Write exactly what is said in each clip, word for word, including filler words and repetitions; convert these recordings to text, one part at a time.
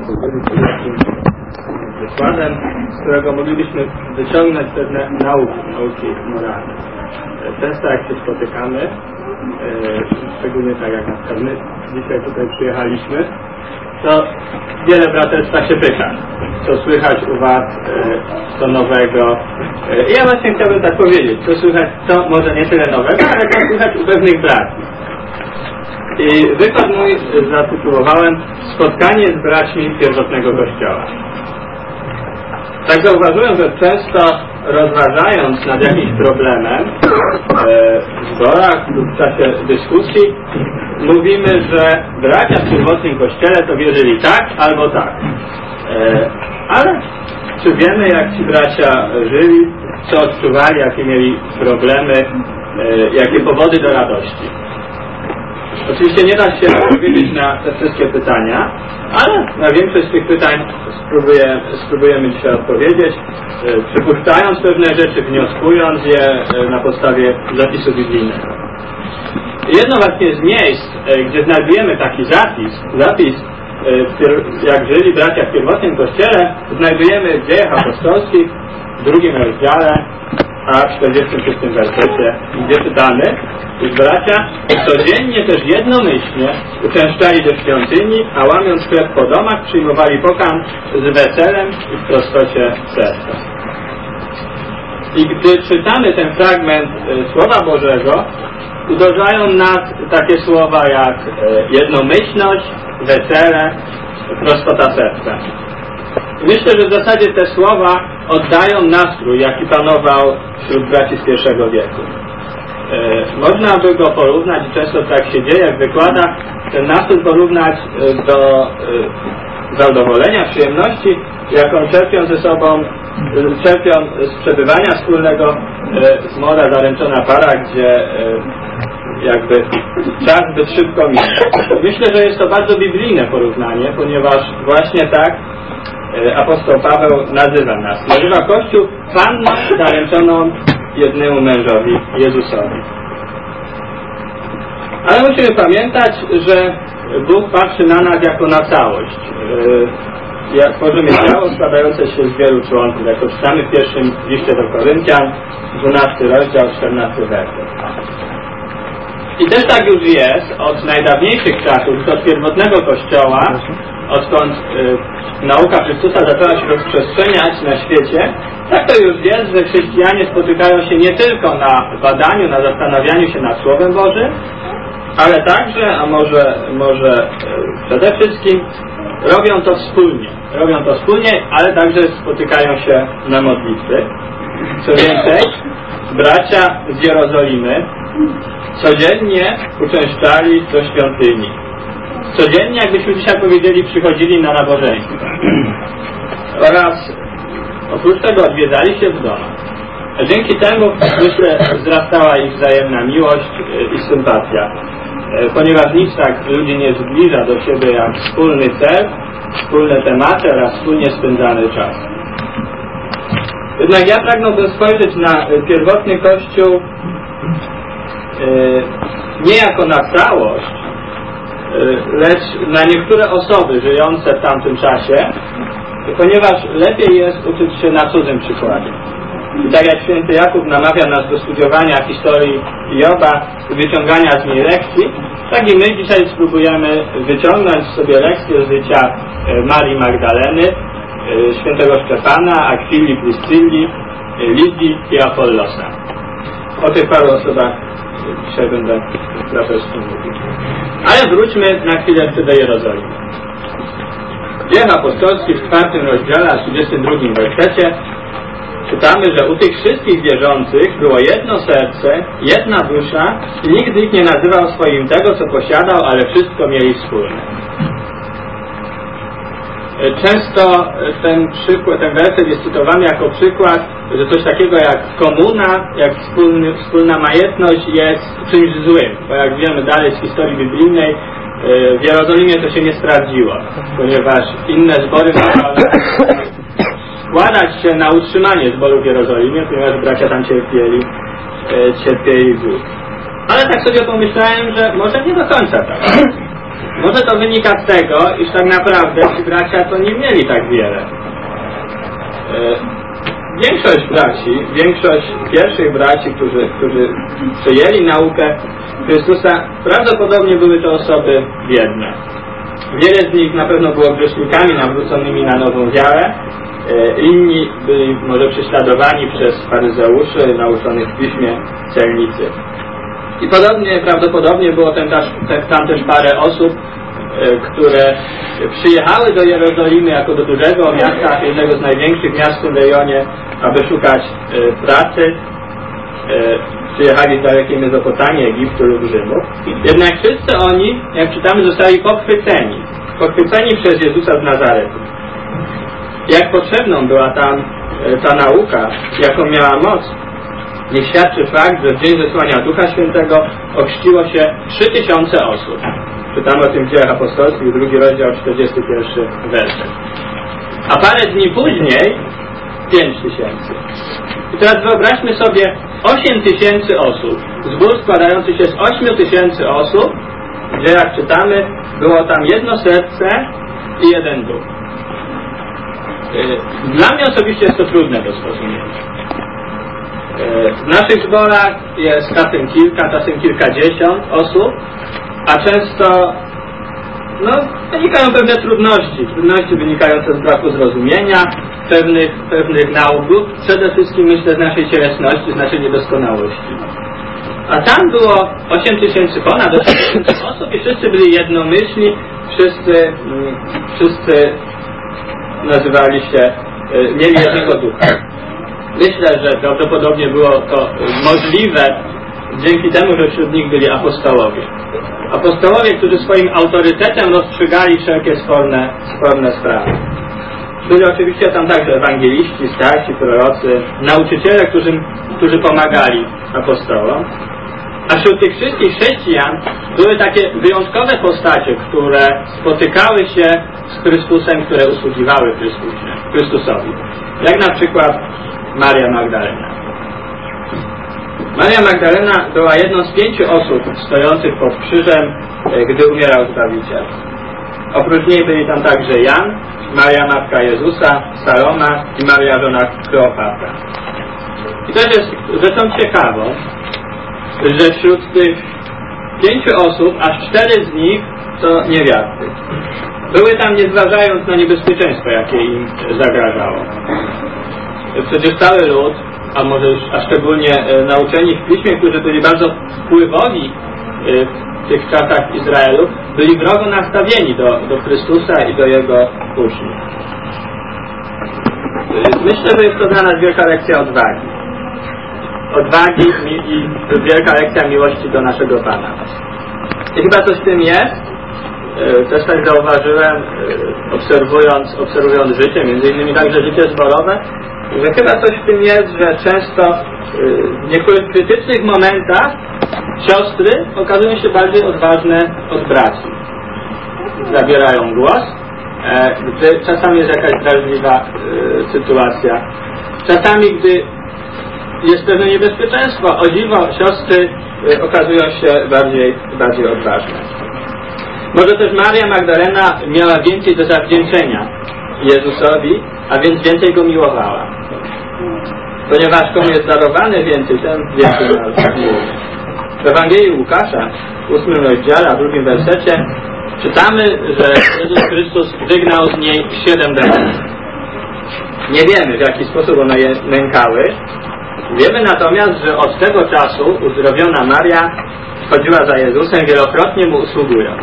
powiedzieć, takim wykładem, z którego moglibyśmy wyciągnąć pewne nauki, nauki moralne. Często jak się spotykamy, szczególnie tak jak na przykład my dzisiaj tutaj przyjechaliśmy, to wiele braterstwa się pyta, co słychać u was, co nowego. Ja właśnie chciałbym tak powiedzieć, co słychać, co może nie tyle nowego, ale co słychać u pewnych braci. I wykład mój zatytułowałem Spotkanie z braćmi pierwotnego Kościoła. Tak zauważyłem, że często rozważając nad jakimś problemem w zborach lub w czasie dyskusji mówimy, że bracia w pierwotnym Kościele to wierzyli tak albo tak. Ale czy wiemy, jak ci bracia żyli, co odczuwali, jakie mieli problemy, jakie powody do radości? Oczywiście nie da się odpowiedzieć na te wszystkie pytania, ale na większość z tych pytań spróbuję, spróbujemy dzisiaj odpowiedzieć, przypuszczając pewne rzeczy, wnioskując je na podstawie zapisu biblijnego. Jedno właśnie z miejsc, gdzie znajdujemy taki zapis, zapis jak żyli bracia w pierwotnym Kościele, znajdujemy w Dziejach Apostolskich w drugim rozdziale, a w czterdziestym szóstym wersecie, gdzie czytamy, iż bracia codziennie też jednomyślnie uczęszczali do świątyni, a łamiąc chleb po domach przyjmowali pokarm z weselem i w prostocie serca. I gdy czytamy ten fragment Słowa Bożego, uderzają nas takie słowa jak jednomyślność, wesele, prostota serca. Myślę, że w zasadzie te słowa oddają nastrój, jaki panował wśród braci z pierwszego wieku. E, można by go porównać, i często tak się dzieje w wykładach, ten nastrój porównać do e, zadowolenia, przyjemności, jaką czerpią ze sobą, czerpią z przebywania wspólnego e, z młoda zaręczona para, gdzie e, jakby czas zbyt szybko mija. Myślę, że jest to bardzo biblijne porównanie, ponieważ właśnie tak apostoł Paweł nazywa nas. Nazywa Kościół panną zaręczoną jednemu mężowi, Jezusowi. Ale musimy pamiętać, że Bóg patrzy na nas jako na całość. Jak tworzymy ciało składające się z wielu członków, jak to czytamy w pierwszym liście do Koryntian, dwunasty rozdział, czternasty werset. I też tak już jest od najdawniejszych czasów, od pierwotnego Kościoła, odkąd y, nauka Chrystusa zaczęła się rozprzestrzeniać na świecie, tak to już jest, że chrześcijanie spotykają się nie tylko na badaniu, na zastanawianiu się nad Słowem Bożym, ale także, a może, może y, przede wszystkim robią to wspólnie. Robią to wspólnie, ale także spotykają się na modlitwy. Co więcej, bracia z Jerozolimy codziennie uczęszczali do świątyni. Codziennie, jakbyśmy dzisiaj powiedzieli, przychodzili na nabożeństwo. Oraz oprócz tego odwiedzali się w domach. A dzięki temu, myślę, wzrastała ich wzajemna miłość i sympatia. Ponieważ nic tak ludzi nie zbliża do siebie jak wspólny cel, wspólne tematy oraz wspólnie spędzany czas. Jednak ja pragnąłbym spojrzeć na pierwotny Kościół nie jako na całość, lecz na niektóre osoby żyjące w tamtym czasie, ponieważ lepiej jest uczyć się na cudzym przykładzie. I tak jak święty Jakub namawia nas do studiowania historii Joba i wyciągania z niej lekcji, tak i my dzisiaj spróbujemy wyciągnąć sobie lekcje z życia Marii Magdaleny, świętego Szczepana, Akwili, Pryscylli, Lidii i Apollosa. O tych paru osobach dzisiaj będę troszeczkę mówił. Ale wróćmy na chwilę jeszcze do Jerozolimy. W Dziejach Apostolskich w czwartym rozdziale, a trzydziestym drugim wersecie czytamy, że u tych wszystkich wierzących było jedno serce, jedna dusza i nikt z nich nie nazywał swoim tego, co posiadał, ale wszystko mieli wspólne. Często ten przykład, ten werset jest cytowany jako przykład, że coś takiego jak komuna, jak wspólny, wspólna majętność jest czymś złym. Bo jak wiemy dalej z historii biblijnej, w Jerozolimie to się nie sprawdziło, ponieważ inne zbory musiały składać się na utrzymanie zboru w Jerozolimie, ponieważ bracia tam cierpieli, cierpieli głód. Ale tak sobie pomyślałem, że może nie do końca tak. Może to wynika z tego, iż tak naprawdę ci bracia to nie mieli tak wiele. Większość braci, większość pierwszych braci, którzy, którzy przyjęli naukę Chrystusa, prawdopodobnie były to osoby biedne. Wiele z nich na pewno było grzesznikami nawróconymi na nową wiarę. Inni byli może prześladowani przez faryzeuszy nauczonych w piśmie celnicy. I podobnie, prawdopodobnie było tam też, tam też parę osób, które przyjechały do Jerozolimy jako do dużego miasta, jednego z największych miast w tym rejonie, aby szukać pracy. Przyjechali z dalekiej Mezopotamii, Egiptu lub Rzymu. Jednak wszyscy oni, jak czytamy, zostali pochwyceni. Pochwyceni przez Jezusa z Nazaretu. Jak potrzebną była tam ta nauka, jaką miała moc, niech świadczy fakt, że w dzień zesłania Ducha Świętego ochrzciło się trzy tysiące osób. Czytamy o tym w Dziejach Apostolskich, drugi rozdział, czterdziesty pierwszy werset. A parę dni później pięć tysięcy. I teraz wyobraźmy sobie osiem tysięcy osób. Zbór składający się z ośmiu tysięcy osób, gdzie jak czytamy, było tam jedno serce i jeden duch. Dla mnie osobiście jest to trudne do zrozumienia. W naszych zborach jest czasem kilka, czasem kilkadziesiąt osób, a często no, wynikają pewne trudności. Trudności wynikające z braku zrozumienia pewnych, pewnych nauk, przede wszystkim myślę z naszej cielesności, z naszej niedoskonałości. A tam było osiem tysięcy, ponad osiem tysięcy osób i wszyscy byli jednomyślni, wszyscy, wszyscy nazywali się, mieli jednego ducha. Myślę, że prawdopodobnie było to możliwe dzięki temu, że wśród nich byli apostołowie. Apostołowie, którzy swoim autorytetem rozstrzygali wszelkie sporne, sporne sprawy. Byli oczywiście tam także ewangeliści, starsi, prorocy, nauczyciele, którzy, którzy pomagali apostołom. A wśród tych wszystkich chrześcijan były takie wyjątkowe postacie, które spotykały się z Chrystusem, które usługiwały Chrystusie, Chrystusowi. Jak na przykład Maria Magdalena. Maria Magdalena była jedną z pięciu osób stojących pod krzyżem, gdy umierał Zbawiciel. Oprócz niej byli tam także Jan, Maria Matka Jezusa, Saloma i Maria żona Kleopatra. I też jest rzeczą ciekawą, że wśród tych pięciu osób aż cztery z nich to niewiasty. Były tam nie zważając na niebezpieczeństwo, jakie im zagrażało. Przecież cały lud, a może już, a szczególnie e, nauczeni w Piśmie, którzy byli bardzo wpływowi e, w tych czasach Izraelu, byli wrogo nastawieni do, do Chrystusa i do Jego uczniów. E, myślę, że jest to dla nas wielka lekcja odwagi. Odwagi i, i wielka lekcja miłości do naszego Pana. I chyba coś w tym jest. E, też tak zauważyłem, e, obserwując, obserwując życie, między innymi także życie zborowe, że chyba coś w tym jest, że często w niektórych krytycznych momentach siostry okazują się bardziej odważne od braci. Zabierają głos, gdy czasami jest jakaś drażliwa sytuacja. Czasami, gdy jest pewne niebezpieczeństwo, o dziwo, siostry okazują się bardziej, bardziej odważne. Może też Maria Magdalena miała więcej do zawdzięczenia Jezusowi, a więc więcej Go miłowała. Ponieważ komu jest darowany więcej, ten więcej miłuje. W Ewangelii Łukasza, w ósmym rozdziale, a w drugim wersecie, czytamy, że Jezus Chrystus wygnał z niej siedem demonów. Nie wiemy, w jaki sposób one je nękały. Wiemy natomiast, że od tego czasu uzdrowiona Maria chodziła za Jezusem, wielokrotnie Mu usługując.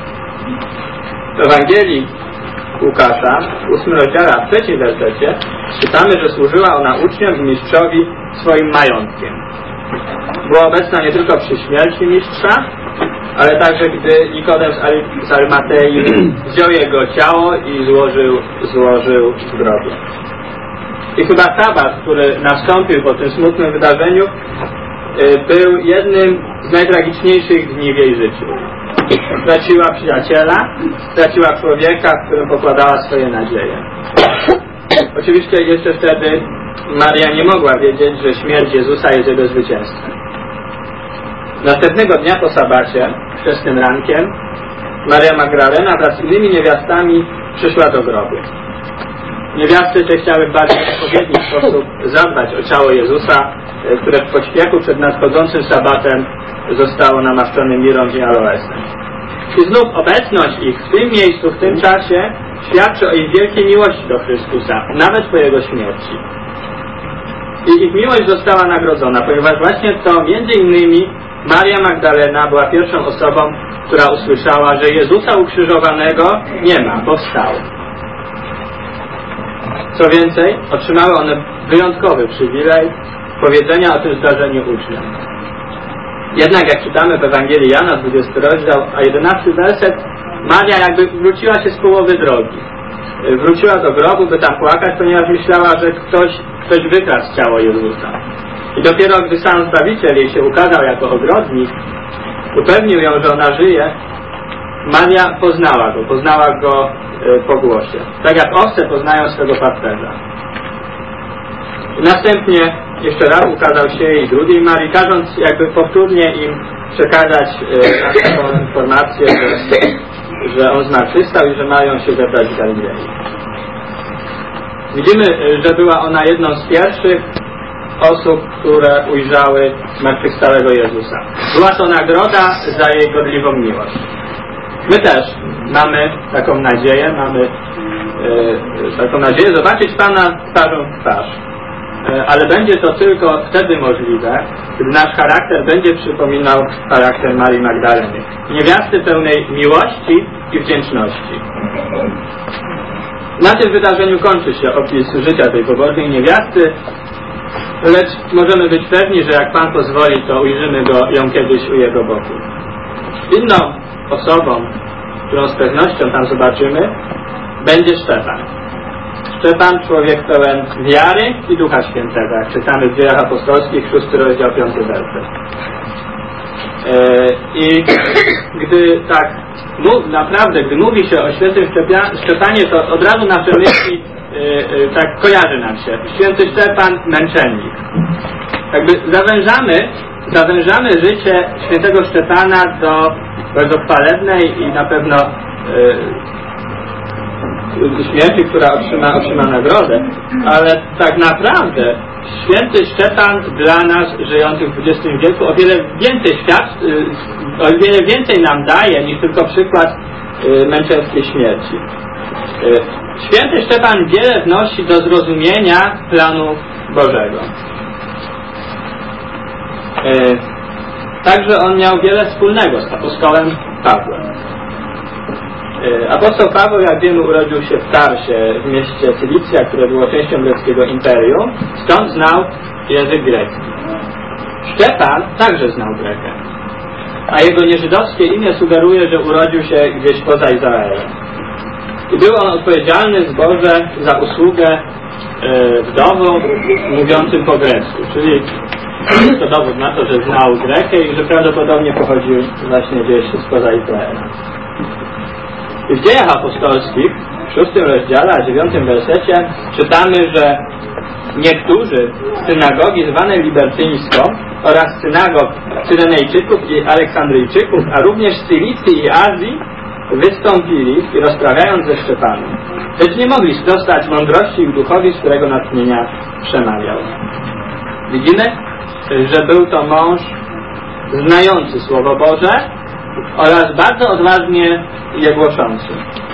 W Ewangelii Łukasza, w ósmym rozdziale, a w trzecim wersecie, czytamy, że służyła ona uczniom i mistrzowi swoim majątkiem. Była obecna nie tylko przy śmierci mistrza, ale także gdy Nikodem z Arimatei wziął jego ciało i złożył, złożył w grobie. I chyba sabat, który nastąpił po tym smutnym wydarzeniu, był jednym z najtragiczniejszych dni w jej życiu. Straciła przyjaciela, straciła człowieka, w którym pokładała swoje nadzieje. Oczywiście jeszcze wtedy Maria nie mogła wiedzieć, że śmierć Jezusa jest jego zwycięstwem. Następnego dnia po sabacie, wczesnym rankiem, Maria Magdalena wraz z innymi niewiastami przyszła do grobu. Niewiasty te chciały w bardziej odpowiedni sposób zadbać o ciało Jezusa, które w pośpiechu przed nadchodzącym sabatem zostało namaszczone mirą i aloesem. I znów obecność ich w tym miejscu, w tym czasie świadczy o ich wielkiej miłości do Chrystusa, nawet po Jego śmierci. I ich miłość została nagrodzona, ponieważ właśnie to między innymi Maria Magdalena była pierwszą osobą, która usłyszała, że Jezusa ukrzyżowanego nie ma, bo wstał. Co więcej, otrzymały one wyjątkowy przywilej powiedzenia o tym zdarzeniu uczniom. Jednak jak czytamy w Ewangelii Jana, dwudziesty rozdział, a jedenasty werset, Maria jakby wróciła się z połowy drogi. Wróciła do grobu, by tam płakać, ponieważ myślała, że ktoś, ktoś wykradł ciało Jezusa. I dopiero gdy sam Zbawiciel jej się ukazał jako ogrodnik, upewnił ją, że ona żyje, Maria poznała go, poznała go po głosie. Tak jak owce poznają swego pasterza. I następnie jeszcze raz ukazał się jej drugiej Marii, każąc jakby powtórnie im przekazać e, taką informację, że, że on zmartwychwstał i że mają się zebrać w Galilei. Widzimy, że była ona jedną z pierwszych osób, które ujrzały zmartwychwstałego Jezusa. Była to nagroda za jej godliwą miłość. My też mamy taką nadzieję, mamy e, taką nadzieję zobaczyć Pana twarzą w twarz. E, ale będzie to tylko wtedy możliwe, gdy nasz charakter będzie przypominał charakter Marii Magdaleny. Niewiasty pełnej miłości i wdzięczności. Na tym wydarzeniu kończy się opis życia tej pobożnej niewiasty, lecz możemy być pewni, że jak Pan pozwoli, to ujrzymy go, ją kiedyś u Jego boku. Inną osobą, którą z pewnością tam zobaczymy, będzie Szczepan. Szczepan, człowiek pełen wiary i Ducha Świętego, jak czytamy w Dziejach Apostolskich, szósty rozdział, piąty werset. I gdy tak, naprawdę, gdy mówi się o świętym Szczepanie, to od razu nasze myśli tak kojarzy nam się. Święty Szczepan, męczennik. Jakby zawężamy, zawężamy życie świętego Szczepana do bardzo chwalebnej i na pewno yy, śmierci, która otrzyma, otrzyma nagrodę, ale tak naprawdę święty Szczepan dla nas żyjących w dwudziestym wieku o wiele więcej świat, yy, o wiele więcej nam daje niż tylko przykład yy, męczeńskiej śmierci. Yy, święty Szczepan wiele wnosi do zrozumienia planu Bożego. Yy, Także on miał wiele wspólnego z apostołem Pawłem. Apostoł Paweł, jak wiemy, urodził się w Tarsie, w mieście Cylicja, które było częścią greckiego imperium, stąd znał język grecki. Szczepan także znał Grekę, a jego nieżydowskie imię sugeruje, że urodził się gdzieś poza Izraelem. I był on odpowiedzialny w zborze za usługę wdowom mówiącym po grecku, czyli jest to dowód na to, że znał Grekę i że prawdopodobnie pochodził właśnie gdzieś spoza Izraela. I w Dziejach Apostolskich, w szóstym rozdziale, a dziewiątym wersecie czytamy, że niektórzy z synagogi zwanej libertyńską oraz synagog Cyrenejczyków i Aleksandryjczyków, a również z Cylicji i Azji wystąpili i rozprawiając ze Szczepanem, lecz nie mogli sprostać mądrości i duchowi, z którego natchnienia przemawiał. Widzimy, że był to mąż znający Słowo Boże oraz bardzo odważnie je głoszący.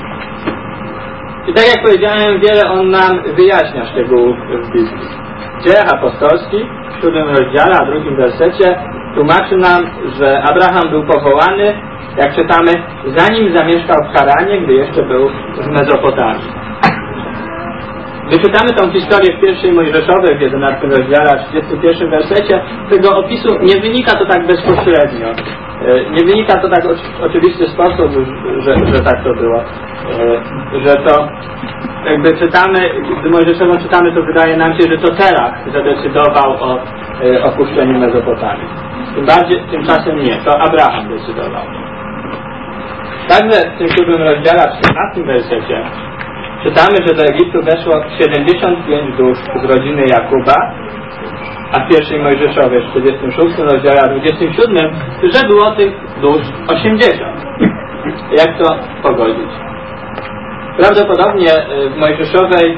I tak jak powiedziałem, wiele on nam wyjaśnia szczegółów w Biblii. W Dziejach Apostolskich, w siódmym rozdziale, a drugim wersecie tłumaczy nam, że Abraham był powołany, jak czytamy, zanim zamieszkał w Haranie, gdy jeszcze był w Mezopotamii. Gdy czytamy tą historię w pierwszej Mojżeszowej, w jedenastym rozdziale, a trzydziestym pierwszym wersecie, tego opisu nie wynika to tak bezpośrednio. Nie wynika to tak w oczywisty sposób, że, że tak to było. Że to jakby czytamy, gdy Mojżeszową czytamy, to wydaje nam się, że to Terach zadecydował o opuszczeniu Mezopotamii. Tym bardziej, tymczasem nie, to Abraham decydował. Także w tym siódmym rozdziale, w czternastym wersecie czytamy, że do Egiptu weszło siedemdziesiąt pięć dusz z rodziny Jakuba, a w pierwszej Mojżeszowej, w czterdziestym szóstym rozdziale, a dwudziestym siódmym, że było tych dusz osiemdziesiąt. jak to pogodzić. Prawdopodobnie w Mojżeszowej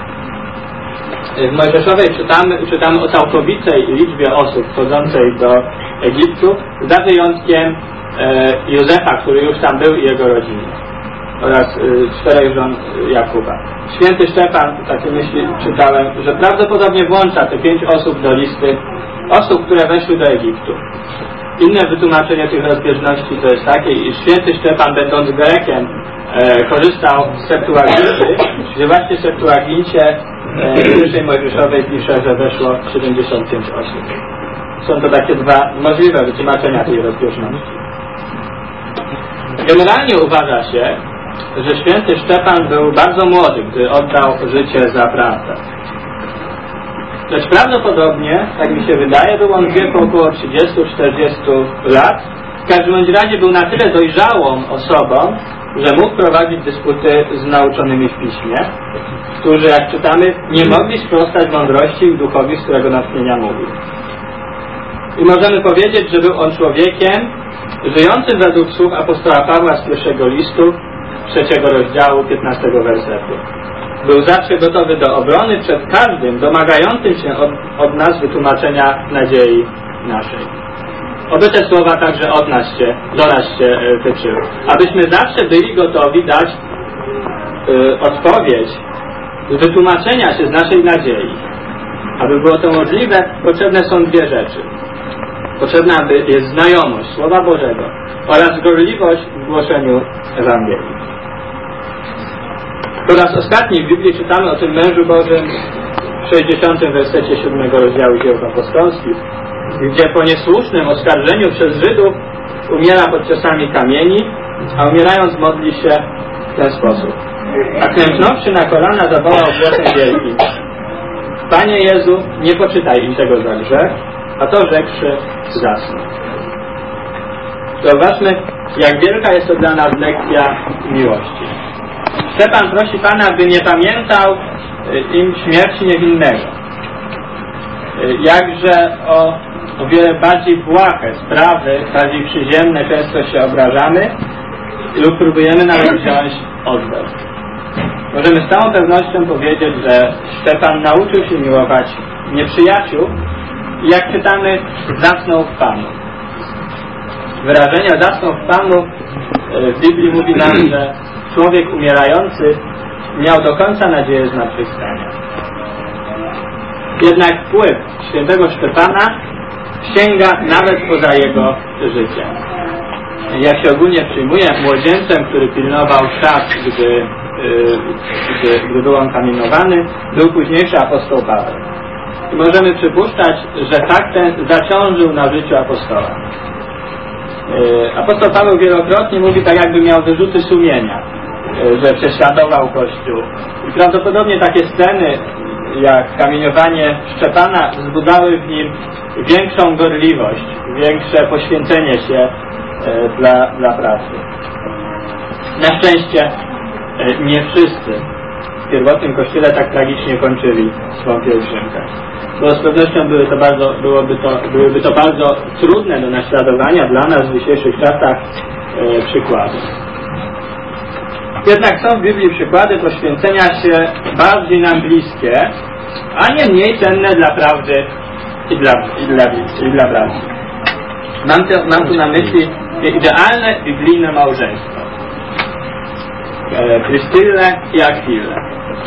w Mojżeszowej czytamy, czytamy o całkowitej liczbie osób wchodzącej do Egiptu, za wyjątkiem e, Józefa, który już tam był, i jego rodziny, oraz e, czterech żon Jakuba. Święty Szczepan, takie myśli czytałem, że prawdopodobnie włącza te pięć osób do listy osób, które weszły do Egiptu. Inne wytłumaczenie tych rozbieżności to jest takie, iż święty Szczepan, będąc Grekiem, e, korzystał z Septuaginty, gdzie właśnie w Septuagincie e, w pierwszej Mojżeszowej pisze, że weszło siedemdziesiąt pięć osób. Są to takie dwa możliwe wytłumaczenia tej rozbieżności. Generalnie uważa się, że święty Szczepan był bardzo młody, gdy oddał życie za prawdę. Lecz prawdopodobnie, tak mi się wydaje, był on w wieku około trzydziestu do czterdziestu lat. W każdym bądź razie był na tyle dojrzałą osobą, że mógł prowadzić dysputy z nauczonymi w piśmie, którzy, jak czytamy, nie mogli sprostać mądrości i duchowi, z którego natchnienia mówił. I możemy powiedzieć, że był on człowiekiem żyjącym według słów apostoła Pawła z pierwszego listu, trzeciego rozdziału, piętnastego wersetu. Był zawsze gotowy do obrony przed każdym domagającym się od, od nas wytłumaczenia nadziei naszej. Oby te słowa także od nas się, do nas się e, tyczyły. Abyśmy zawsze byli gotowi dać e, odpowiedź z wytłumaczenia się z naszej nadziei. Aby było to możliwe, potrzebne są dwie rzeczy. Potrzebna jest znajomość Słowa Bożego oraz gorliwość w głoszeniu Ewangelii. Po raz ostatni w Biblii czytamy o tym mężu Bożym w sześćdziesiątym wersecie siódmego rozdziału Dzieł Apostolskich, gdzie po niesłusznym oskarżeniu przez Żydów umiera pod ciosami kamieni, a umierając modli się w ten sposób. A klęknąwszy na kolana, zawołał głosem wielkim: Panie Jezu, nie poczytaj im tego za grzech, a to rzekłszy zasnął. Zauważmy, jak wielka jest to dla nas lekcja miłości. Szczepan prosi Pana, by nie pamiętał im śmierci niewinnego. Jakże o, o wiele bardziej błahe sprawy, bardziej przyziemne często się obrażamy lub próbujemy nawet wziąć oddech. Możemy z całą pewnością powiedzieć, że Szczepan nauczył się miłować nieprzyjaciół i, jak czytamy, zasnął w Panu. Wyrażenie zasnął w Panu w Biblii mówi nam, że człowiek umierający miał do końca nadzieję zmartwychwstania. Jednak wpływ świętego Szczepana sięga nawet poza jego życie. Jak się ogólnie przyjmuje, młodzieńcem, który pilnował szat, gdy, yy, gdy, gdy był on kamienowany, był późniejszy apostoł Paweł. I możemy przypuszczać, że fakt ten zaciążył na życiu apostoła. Yy, apostoł Paweł wielokrotnie mówi, tak jakby miał wyrzuty sumienia, yy, że prześladował Kościół. I prawdopodobnie takie sceny jak kamieniowanie Szczepana wzbudzały w nim większą gorliwość, większe poświęcenie się e, dla, dla pracy. Na szczęście e, nie wszyscy w pierwotnym Kościele tak tragicznie kończyli swą pielgrzymkę. Bo z pewnością były to bardzo, byłoby to, byłyby to bardzo trudne do naśladowania dla nas w dzisiejszych czasach e, przykłady. Jednak są w Biblii przykłady poświęcenia się bardziej nam bliskie, a nie mniej cenne dla prawdy i dla, i dla, i dla braci. Mam, te, mam tu na myśli idealne biblijne małżeństwo. Prystyle i Akwilę.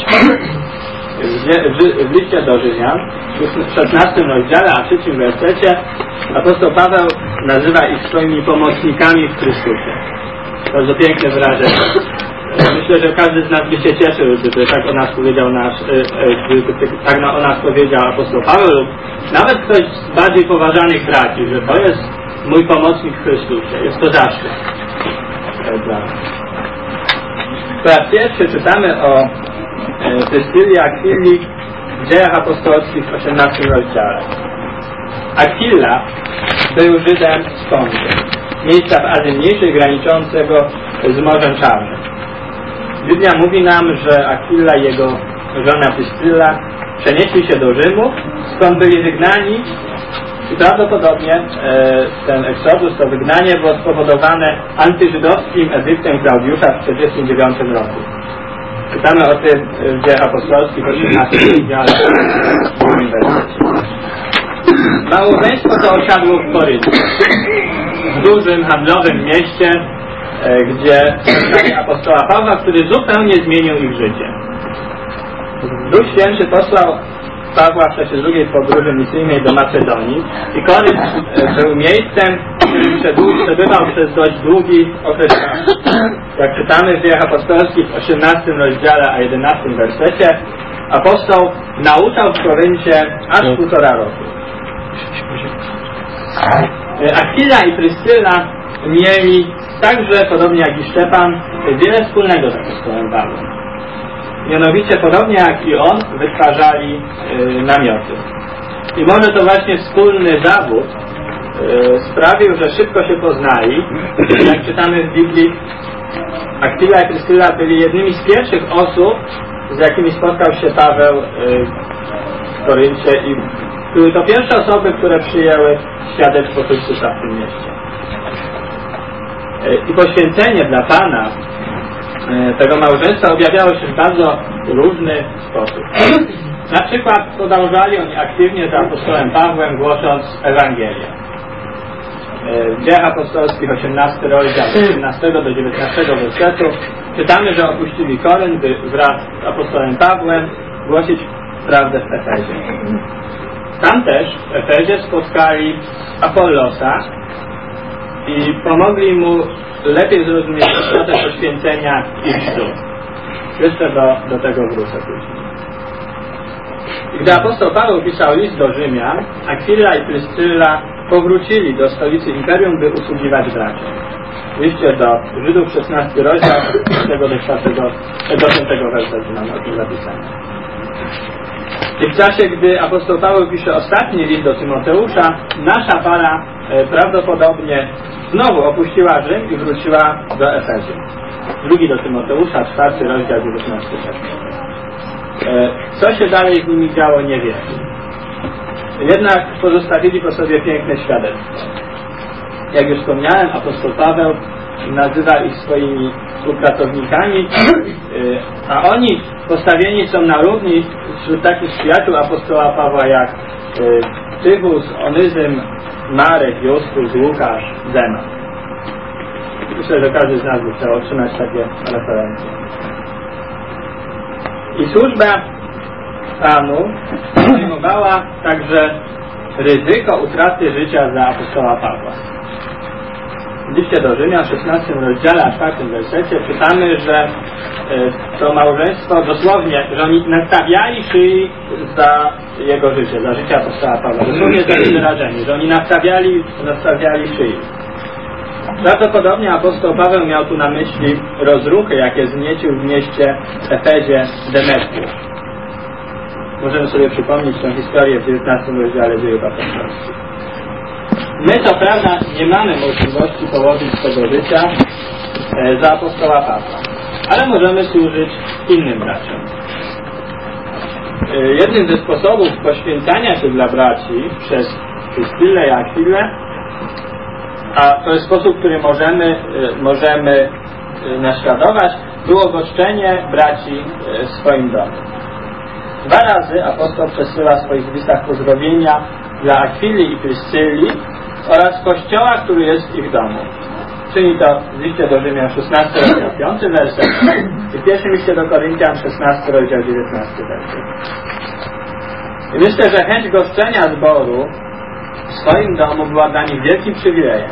W, w, w liście do Rzymian, w szesnastym rozdziale, a trzecim wersecie, apostoł Paweł nazywa ich swoimi pomocnikami w Chrystusie. Bardzo piękne wyrażenie. Myślę, że każdy z nas by się cieszył, gdyby tak o nas powiedział nasz, gdyby tak o nas powiedział apostoł Paweł lub nawet ktoś z bardziej poważanych braci, że to jest mój pomocnik w Chrystusie. Jest to zaszczyt. Po raz pierwszy czytamy o Prystylli i Akwili w Dziejach Apostolskich w osiemnastym rozdziale. Akwila był Żydem z Pontu, miejsca w Azji Mniejszej graniczącego z Morzem Czarnym. Biblia mówi nam, że Akwila i jego żona Prystylla przenieśli się do Rzymu, skąd byli wygnani I prawdopodobnie e, ten eksodus, to wygnanie było spowodowane antyżydowskim edyktem Klaudiusza w tysiąc trzysta czterdziestym dziewiątym roku. Czytamy o tym w Dziejach Apostolskich w osiemnastym rozdziale. Małżeństwo to osiadło w Koryncie, w dużym handlowym mieście, e, gdzie mieszkali apostoła Pawła, który zupełnie zmienił ich życie. Duch Święty posłał Pawła w czasie drugiej podróży misyjnej do Macedonii i Korynt był miejscem, w którym przebywał przez dość długi okres czasu. Jak czytamy w Dziejach Apostolskich w osiemnastym rozdziale, a jedenastym wersecie, apostoł nauczał w Koryncie aż półtora roku. Akwila i Pryscyla mieli także, podobnie jak i Szczepan, wiele wspólnego z apostołem Pawłem. Mianowicie, podobnie jak i on, wytwarzali y, namioty. I może to właśnie wspólny zawód y, sprawił, że szybko się poznali. Jak czytamy w Biblii, Akwila i Pryscyla byli jednymi z pierwszych osób, z jakimi spotkał się Paweł y, w Koryncie i były to pierwsze osoby, które przyjęły świadectwo Chrystusa w tym mieście. Y, I poświęcenie dla Pana tego małżeństwa objawiało się w bardzo różny sposób. Na przykład podążali oni aktywnie za apostołem Pawłem, głosząc Ewangelię. W Dziejach Apostolskich osiemnasty rozdział, osiemnastego do dziewiętnastego wersetu czytamy, że opuścili Korynt, by wraz z apostołem Pawłem głosić prawdę w Efezie. Tam też w Efezie spotkali Apollosa i pomogli mu lepiej zrozumieć istotę poświęcenia i chrztu. Jeszcze do, do tego wrócę później. I gdy apostoł Paweł pisał list do Rzymian, Akwila i Pryscyla powrócili do stolicy imperium, by usługiwać braciom. W liście do Żydów szesnasty rozdział, tego do czwartego, do piątego wersetu mamy o tym zapisane. I w czasie, gdy apostoł Paweł pisze ostatni list do Tymoteusza, nasza para e, prawdopodobnie znowu opuściła Rzym i wróciła do Efezy. Drugi do Tymoteusza, czwarty rozdział, dziewiętnasty werset. E, co się dalej z nimi działo, nie wiem. Jednak pozostawili po sobie piękne świadectwo. Jak już wspomniałem, apostoł Paweł nazywa ich swoimi współpracownikami, a oni postawieni są na równi wśród takich przyjaciół apostoła Pawła jak Tychus, Onyzym, Marek, Justus, Łukasz, Demas. Myślę, że każdy z nas by chciał otrzymać takie referencje. I służba Panu zajmowała także ryzyko utraty życia za apostoła Pawła. W liście do Rzymian, w szesnastym rozdziale, a czwartym wersecie czytamy, że to małżeństwo dosłownie, że oni nastawiali szyi za jego życie, za życie apostoła Pawła. Dosłownie takie wyrażenie, że oni nastawiali, nastawiali szyi. Prawdopodobnie apostoł Paweł miał tu na myśli rozruchy, jakie zmiecił w mieście Efezie Demetriusz. Możemy sobie przypomnieć tę historię w dziewiętnastym rozdziale Dziejów Apostolskich. My co prawda nie mamy możliwości położyć swego życia e, za apostoła Pawła, ale możemy służyć innym braciom. E, jednym ze sposobów poświęcania się dla braci przez Pryscylę i Akwilę, a to jest sposób, który możemy, e, możemy e, naśladować, było goszczenie braci e, w swoim domu. Dwa razy apostoł przesyła w swoich listach pozdrowienia dla Akwili i Pryscyli oraz kościoła, który jest w ich domu. Czyni to w liście do Rzymian szesnasty rozdział piąty werset i w pierwszym liście do Koryntian szesnasty rozdział dziewiętnasty werset. I myślę, że chęć goszczenia zboru w swoim domu była dla nich wielkim przywilejem.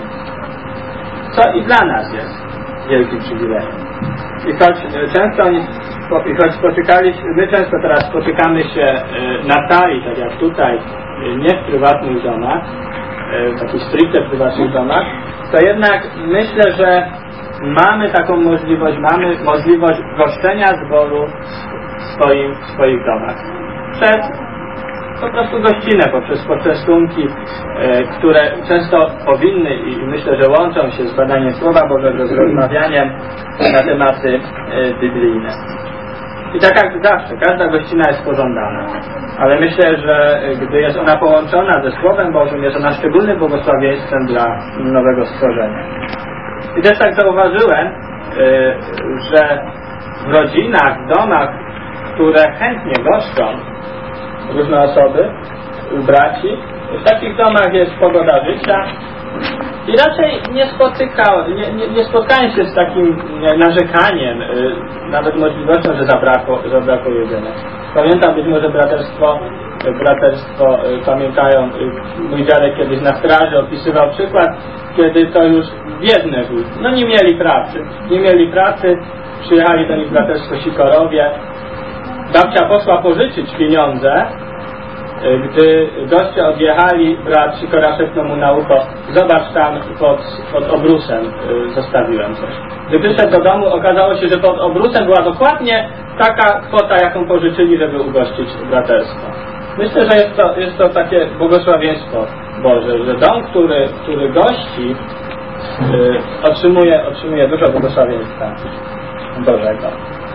Co i dla nas jest wielkim przywilejem. I choć często oni I choć spotykaliśmy, my często teraz spotykamy się na sali, tak jak tutaj, nie w prywatnych domach, w takich stricte prywatnych domach, to jednak myślę, że mamy taką możliwość, mamy możliwość goszczenia zboru w, swoim, w swoich domach. Przez po prostu gościnę, poprzez poczęstunki, które często powinny i myślę, że łączą się z badaniem Słowa Bożego, z rozmawianiem na tematy biblijne. I tak jak zawsze, każda gościna jest pożądana. Ale myślę, że gdy jest ona połączona ze Słowem Bożym, jest ona szczególnym błogosławieństwem dla nowego stworzenia. I też tak zauważyłem, że w rodzinach, w domach, które chętnie goszczą różne osoby, u braci, w takich domach jest pogoda życia i raczej nie spotyka, nie, nie, nie spotkałem się z takim narzekaniem, nawet możliwością, że zabrakło, zabrakło jedzenia. Pamiętam być może braterstwo, braterstwo pamiętają, mój dziadek kiedyś na straży opisywał przykład, kiedy to już biedne były. No nie mieli pracy, nie mieli pracy, przyjechali do nich braterstwo Sikorowie, babcia poszła pożyczyć pieniądze. Gdy goście odjechali, brat Sikora szepnął mu na ucho: zobacz tam pod, pod obrusem, yy, zostawiłem coś. Gdy przyszedł do domu, okazało się, że pod obrusem była dokładnie taka kwota, jaką pożyczyli, żeby ugościć braterstwo. Myślę, że jest to, jest to takie błogosławieństwo Boże, że dom, który, który gości, yy, otrzymuje, otrzymuje dużo błogosławieństwa Bożego.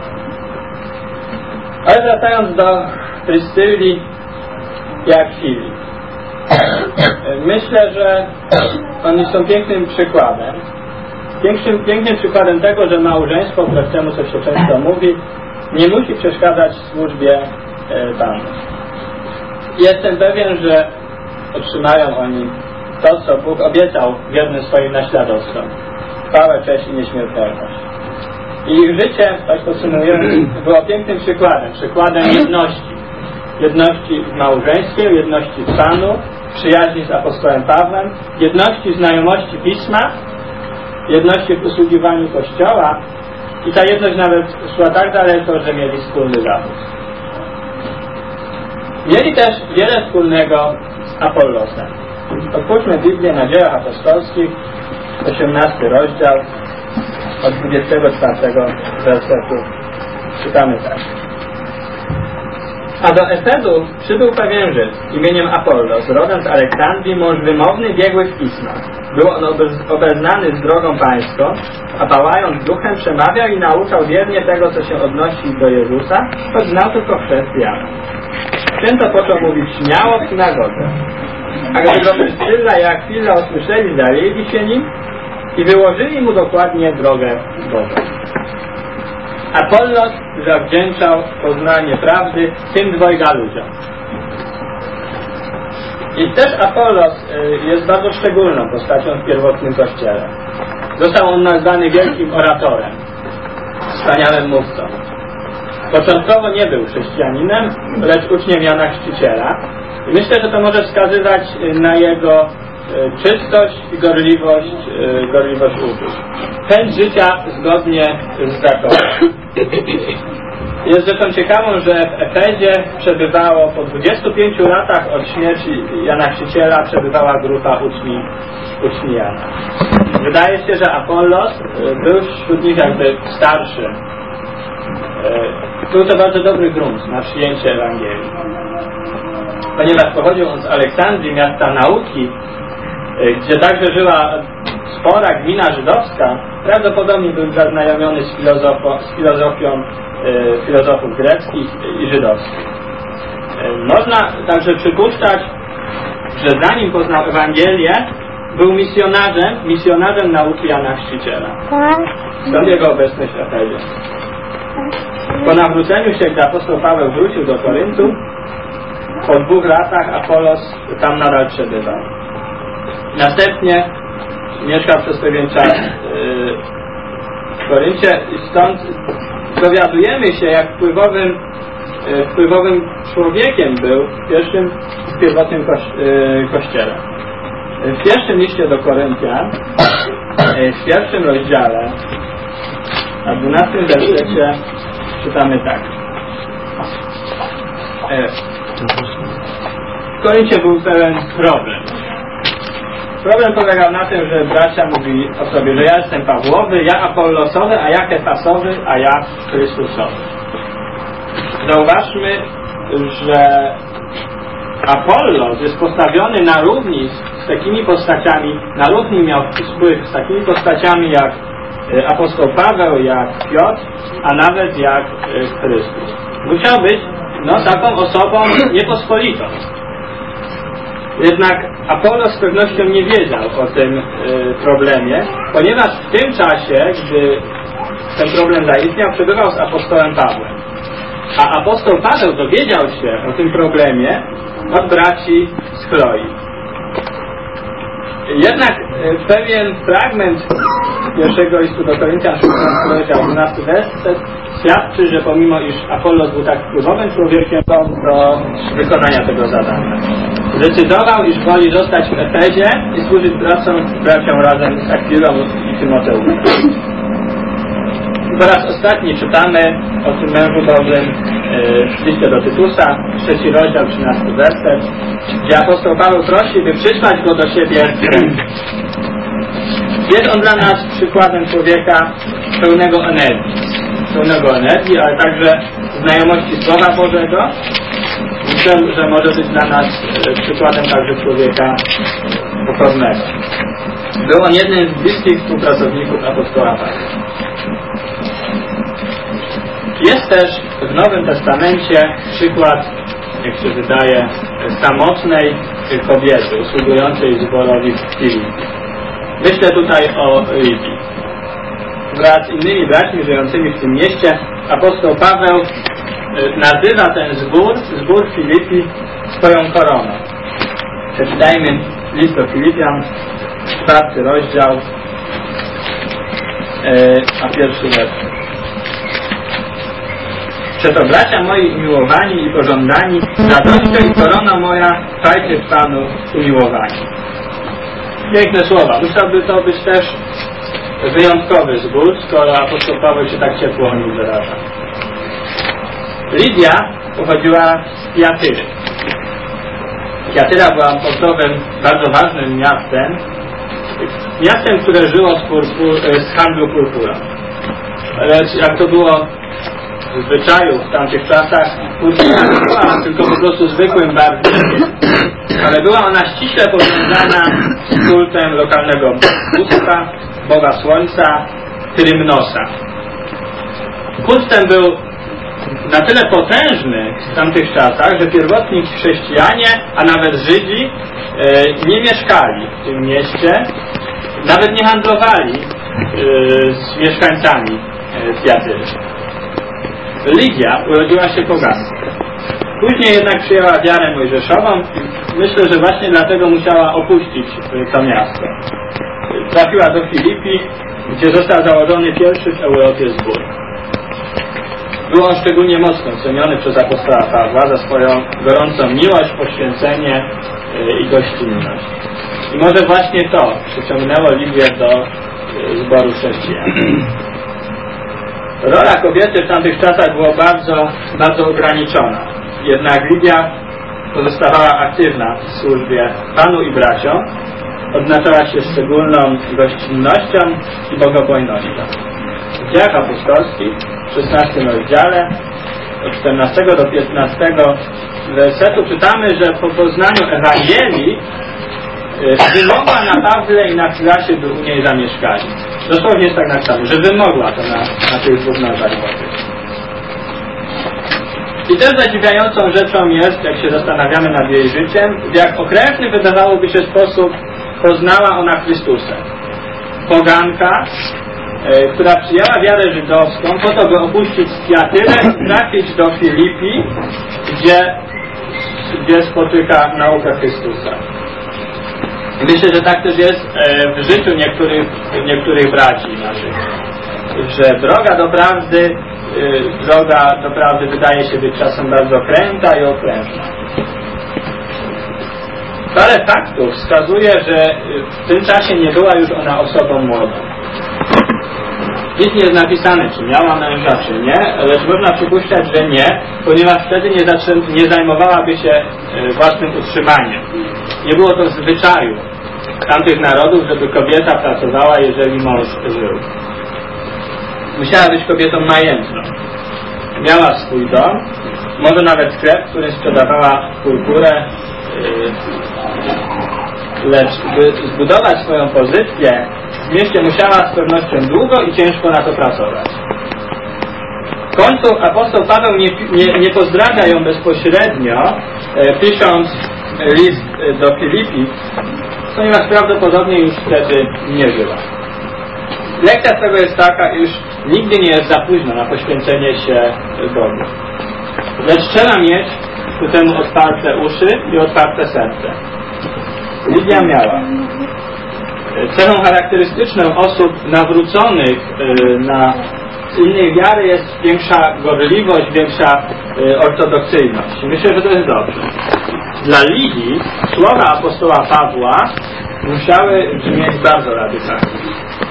Ale wracając do Pryscylli i Akwili. Myślę, że oni są pięknym przykładem. Pięknym, pięknym przykładem tego, że małżeństwo, wbrew temu, co się często mówi, nie musi przeszkadzać w służbie e, Panu. Jestem pewien, że otrzymają oni to, co Bóg obiecał wiernym swoim naśladowcom. Chwałę, cześć i nieśmiertelność. I ich życie, tak podsumowując, było pięknym przykładem. Przykładem jedności. Jedności w małżeństwie, jedności w Panu, przyjaźni z apostołem Pawłem, jedności w znajomości Pisma, jedności w usługiwaniu Kościoła i ta jedność nawet szła tak daleko, że mieli wspólny zawód. Mieli też wiele wspólnego z Apollosem. Otwórzmy Biblię na Dziejach Apostolskich, osiemnasty rozdział, od dwudziestego czwartego wersetu. Czytamy tak. A do Efezu przybył pewien Żyd imieniem Apollos, rodem z Aleksandrii, mąż wymowny, biegły w pismach. Był on obeznany z drogą pańską, a pałając duchem przemawiał i nauczał wiernie tego, co się odnosi do Jezusa, choć znał tylko chrzest Jana. Święto począł mówić śmiało w synagodze. A gdy go Pryscylla i Akwila usłyszeli, zajęli się nim i wyłożyli mu dokładnie drogę Bożą. Apollos zawdzięczał poznanie prawdy tym dwojga ludziom. I też Apollos jest bardzo szczególną postacią w pierwotnym Kościele. Został on nazwany wielkim oratorem, wspaniałym mówcą. Początkowo nie był chrześcijaninem, lecz uczniem Jana Chrzciciela. I myślę, że to może wskazywać na jego czystość i gorliwość, gorliwość uczuć. Chęć życia zgodnie z zakonem. Jest rzeczą ciekawą, że w Efezie przebywało po dwudziestu pięciu latach od śmierci Jana Chrzciciela przebywała grupa uczni, uczni Jana. Wydaje się, że Apollos był wśród nich jakby starszy. Był to bardzo dobry grunt na przyjęcie Ewangelii. Ponieważ pochodził on z Aleksandrii, miasta nauki, gdzie także żyła spora gmina żydowska, prawdopodobnie był zaznajomiony z, filozofo, z filozofią e, filozofów greckich i żydowskich. E, można także przypuszczać, że zanim poznał Ewangelię, był misjonarzem, misjonarzem nauki Jana Chrzciciela. Stąd jego obecność w Efezie. Po nawróceniu się, gdy apostoł Paweł wrócił do Koryntu, po dwóch latach Apollos tam nadal przebywał. Następnie mieszkał przez pewien czas w Koryncie i stąd dowiadujemy się, jak wpływowym, wpływowym człowiekiem był w pierwszym, w pierwotnym kościele. W pierwszym liście do Koryntian, w pierwszym rozdziale, na dwunastym wersecie czytamy tak. W Koryncie był pewien problem. Problem polegał na tym, że bracia mówili o sobie, że ja jestem Pawłowy, ja Apollosowy, a ja Kefasowy, a ja Chrystusowy. Zauważmy, że Apollos jest postawiony na równi z, z takimi postaciami, na równi miał wpływ z takimi postaciami jak apostoł Paweł, jak Piotr, a nawet jak Chrystus. Musiał być no, taką osobą niepospolitą. Jednak Apollos z pewnością nie wiedział o tym y, problemie, ponieważ w tym czasie, gdy ten problem zaistniał, przebywał z apostołem Pawłem. A apostoł Paweł dowiedział się o tym problemie od braci z Chloi. Jednak y, pewien fragment pierwszego listu do Koryntian, szósty rozdział, dwunasty werset, świadczy, że pomimo iż Apollos był tak wpływowym człowiekiem do wykonania tego zadania, zdecydował, iż woli zostać w Efezie i służyć braciom, braciom razem z Akwilą i Tymoteuszem. Po raz ostatni czytamy o tym mężu Bożym w liście do Tytusa, trzeci rozdział, trzynasty werset, gdzie apostoł Paweł prosi, by przysłać go do siebie. Jest on dla nas przykładem człowieka pełnego energii, pełnego energii, ale także znajomości Słowa Bożego. Myślę, że może być dla nas przykładem także człowieka pokornego. Był on jednym z bliskich współpracowników apostoła Pawła. Jest też w Nowym Testamencie przykład, jak się wydaje, samotnej kobiety usługującej zborowi w Filipi. Myślę tutaj o Lidii. Wraz z innymi braćmi żyjącymi w tym mieście apostoł Paweł nazywa ten zbór, zbór Filipi, swoją koroną. Przeczytajmy list do Filipian, czwarty rozdział, a pierwszy werset. Przeto bracia moi umiłowani i pożądani, radością i korona moja, trwajcie w Panu umiłowani. Piękne słowa. Musiałby to być też wyjątkowy zbór, skoro apostoł Paweł się tak ciepło o nim wyraża. Lidia pochodziła z Tiatyry. Tiatyra była portowym, bardzo ważnym miastem, miastem, które żyło z, purpur, z handlu purpurą. Lecz jak to było w zwyczaju w tamtych czasach, purpura nie była tylko po prostu zwykłym barwnikiem, ale była ona ściśle powiązana z kultem lokalnego bóstwa, Boga Słońca, Trymnosa. Kult ten był na tyle potężny w tamtych czasach, że pierwotni chrześcijanie, a nawet Żydzi e, nie mieszkali w tym mieście, nawet nie handlowali e, z mieszkańcami e, Tiatyry. Lidia urodziła się poganką. Później jednak przyjęła wiarę mojżeszową. Myślę, że właśnie dlatego musiała opuścić to miasto. Trafiła do Filipi, gdzie został założony pierwszy w Europie zbór. Był on szczególnie mocno ceniony przez apostoła Pawła za swoją gorącą miłość, poświęcenie i gościnność. I może właśnie to przyciągnęło Lidię do zboru chrześcijan. Rola kobiety w tamtych czasach była bardzo, bardzo ograniczona. Jednak Lidia pozostawała aktywna w służbie Panu i braciom. Odznaczała się szczególną gościnnością i bogobojnością. W Dziejach Apostolskich w szesnastym rozdziale od czternastego do piętnastego wersetu czytamy, że po poznaniu Ewangelii wymogła na Pawle i na Sylasie, by u niej zamieszkali. Dosłownie jest tak napisane, że wymogła to na, na tych dwóch mężach Bożych. I też zadziwiającą rzeczą jest, jak się zastanawiamy nad jej życiem, w jak okrętny wydawałoby się sposób poznała ona Chrystusa. Poganka, e, która przyjęła wiarę żydowską po to, by opuścić Tiatyrę i trafić do Filipi, gdzie, gdzie spotyka naukę Chrystusa. Myślę, że tak też jest e, w życiu niektórych, niektórych braci naszych, że droga do prawdy, e, droga do prawdy wydaje się być czasem bardzo kręta i okrężna. Parę faktów wskazuje, że w tym czasie nie była już ona osobą młodą. Nic nie jest napisane, czy miała męża, czy nie, lecz można przypuszczać, że nie, ponieważ wtedy nie, zaczę- nie zajmowałaby się własnym utrzymaniem. Nie było to w zwyczaju tamtych narodów, żeby kobieta pracowała, jeżeli mąż żył. Musiała być kobietą majętną. Miała swój dom, może nawet sklep, który sprzedawała purpurę, lecz by zbudować swoją pozycję w mieście musiała z pewnością długo i ciężko na to pracować. W końcu apostoł Paweł nie, nie, nie pozdrawia ją bezpośrednio, e, pisząc list do Filipi, ponieważ prawdopodobnie już wtedy nie żyła. Lekcja tego jest taka, iż nigdy nie jest za późno na poświęcenie się Bogu. Lecz trzeba mieć ku temu otwarte uszy i otwarte serce. Lidia miała. Cechą charakterystyczną osób nawróconych na innej wiary jest większa gorliwość, większa ortodoksyjność. Myślę, że to jest dobrze. Dla Lidii słowa apostoła Pawła musiały brzmieć bardzo radykalnie.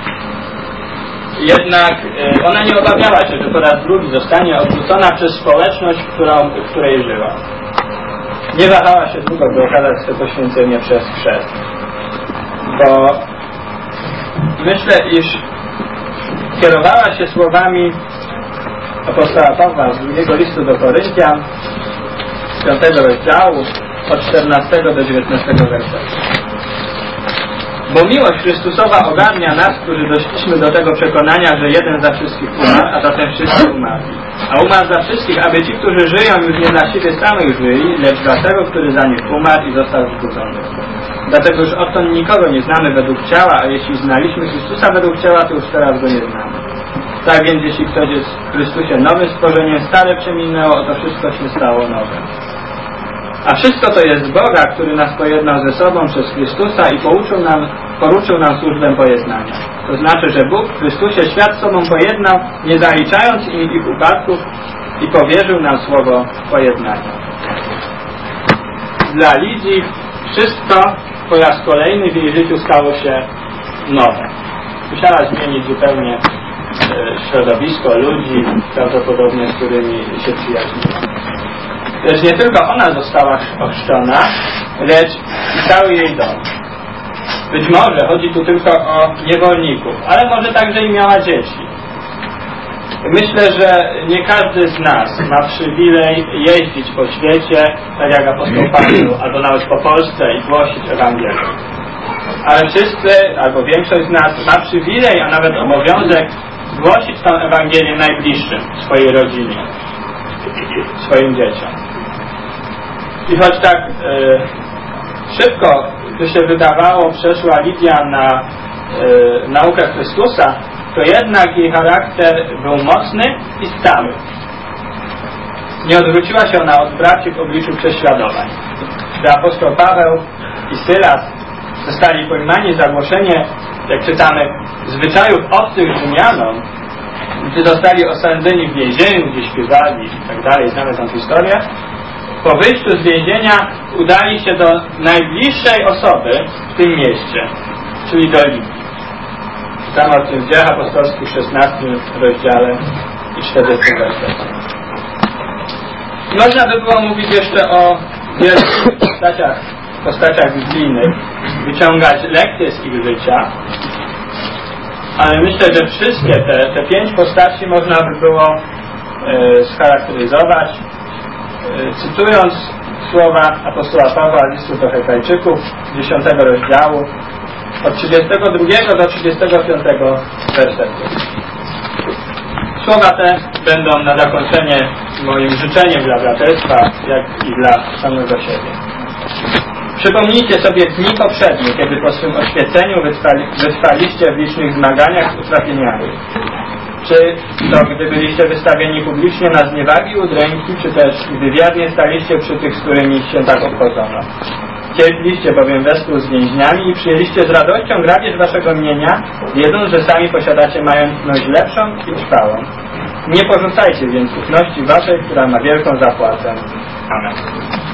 Jednak ona nie obawiała się, że po raz drugi zostanie odrzucona przez społeczność, którą, w której żyła. Nie wahała się długo, by okazać to poświęcenie przez chrzest. Bo myślę, iż kierowała się słowami apostoła Pawła z drugiego listu do Koryntian, z piątego rozdziału, od czternastego do dziewiętnastego wersetu. Bo miłość Chrystusowa ogarnia nas, którzy doszliśmy do tego przekonania, że jeden za wszystkich umarł, a zatem wszyscy umarli. A umarł za wszystkich, aby ci, którzy żyją, już nie dla siebie samych żyli, lecz dla tego, który za nich umarł i został wzbudzony. Dlatego już odtąd nikogo nie znamy według ciała, a jeśli znaliśmy Chrystusa według ciała, to już teraz go nie znamy. Tak więc jeśli ktoś jest w Chrystusie nowym stworzeniem, stare przeminęło, oto wszystko się stało nowe. A wszystko to jest Boga, który nas pojednał ze sobą przez Chrystusa i pouczył nam, poruczył nam służbę pojednania. To znaczy, że Bóg w Chrystusie świat z sobą pojednał, nie zaliczając im ich upadków, i powierzył nam słowo pojednania. Dla Lidii wszystko po raz kolejny w jej życiu stało się nowe. Musiała zmienić zupełnie e, środowisko ludzi, prawdopodobnie z którymi się przyjaźniła. Lecz nie tylko ona została ochrzczona, lecz i cały jej dom. Być może chodzi tu tylko o niewolników, ale może także i miała dzieci. Myślę, że nie każdy z nas ma przywilej jeździć po świecie, tak jak apostoł Paweł, albo nawet po Polsce i głosić Ewangelię. Ale wszyscy, albo większość z nas ma przywilej, a nawet obowiązek głosić tę Ewangelię najbliższym, swojej rodzinie, swoim dzieciom. I choć tak e, szybko, by się wydawało, przeszła Lidia na e, naukę Chrystusa, to jednak jej charakter był mocny i stały. Nie odwróciła się ona od braci w obliczu prześladowań. Gdy apostoł Paweł i Sylas zostali pojmani za głoszenie, jak czytamy, zwyczajów obcych Rzymianom, gdy zostali osadzeni w więzieniu, gdzie śpiewali i tak dalej, znamy tę historię, po wyjściu z więzienia udali się do najbliższej osoby w tym mieście, czyli do Lidii. Czytamy o tym w Dziejach Apostolskich w szesnastym rozdziale i czterdziestym wersecie. Można by było mówić jeszcze o wielu postaciach, postaciach biblijnych, wyciągać lekcje z ich życia, ale myślę, że wszystkie te, te pięć postaci można by było e, scharakteryzować, e, cytując słowa apostoła Pawła z listu do Hebrajczyków, dziesiątego rozdziału, od trzydziestego drugiego do trzydziestego piątego wersetu. Słowa te będą na zakończenie moim życzeniem dla braterstwa, jak i dla samego siebie. Przypomnijcie sobie dni poprzednie, kiedy po swym oświeceniu wytrwali, wytrwaliście w licznych zmaganiach z utrapieniami. Czy to gdy byliście wystawieni publicznie na zniewagi i udręki, czy też gdy wiernie staliście przy tych, z którymi się tak obchodzono. Cierpliście bowiem wespół z więźniami i przyjęliście z radością grabież waszego mienia, wiedząc, że sami posiadacie majątność lepszą i trwałą. Nie porzucajcie więc ufności waszej, która ma wielką zapłatę. Amen.